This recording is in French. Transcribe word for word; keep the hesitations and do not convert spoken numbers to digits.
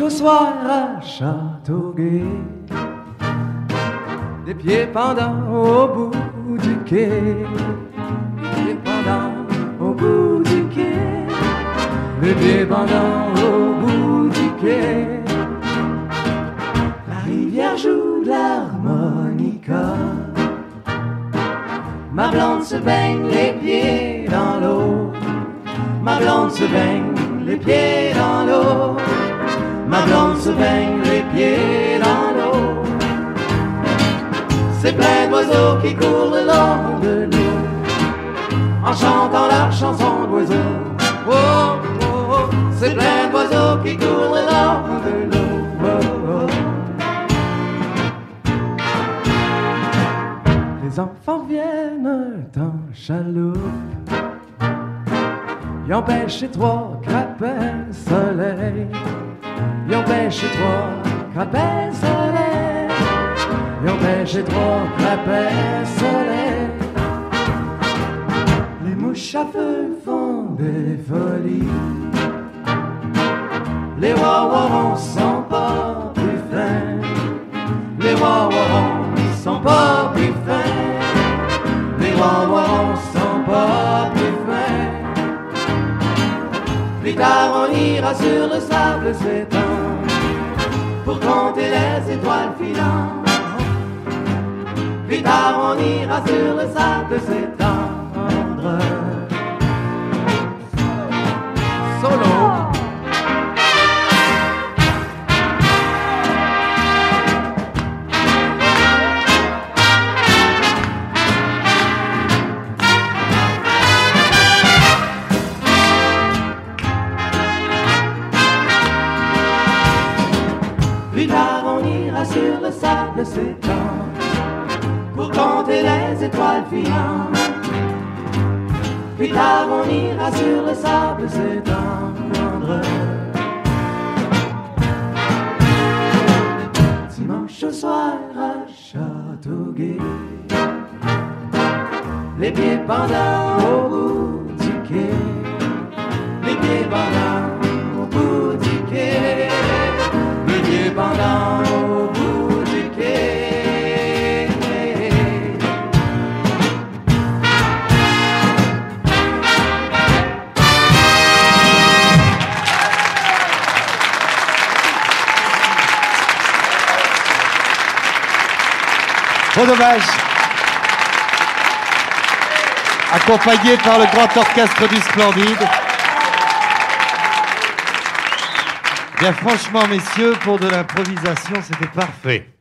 au soir à Châteauguay, les pieds pendants au bout du quai, les pieds pendants au bout du quai, les pieds pendants au bout du quai. La rivière joue de l'harmonica, ma blonde se baigne les pieds dans l'eau, ma blonde se baigne les pieds dans l'eau, ma blonde se baigne les pieds dans l'eau. C'est plein d'oiseaux qui courent le long de l'eau, en chantant leur chanson d'oiseaux. Oh, oh, oh. C'est plein d'oiseaux qui courent le long de l'eau. Oh, oh. Les enfants viennent en chaloupe, ils ont pêché trois crapets soleil, ils ont pêché trois crapets soleil, ils ont pêché trois crapets soleil. Les mouches à feu font des folies, les wawarons sont pas plus fins, les wawarons sont pas plus fins, les wawarons sont pas plus fins. Plus tard on ira sur le sable s'étend pour compter les étoiles filantes. Plus tard on ira sur le sable s'étendre. Solo. Plus tard on ira sur le sable s'étend pour compter les étoiles filantes. Plus tard on ira sur le sable s'étendre. Dimanche au soir à Châteauguay, les pieds pendants au bout du quai, les pieds pendants au bout du quai, les pieds pendants au bout du quai. Trop dommage. Accompagné par le grand orchestre du Splendide. Bien franchement, messieurs, pour de l'improvisation, c'était parfait.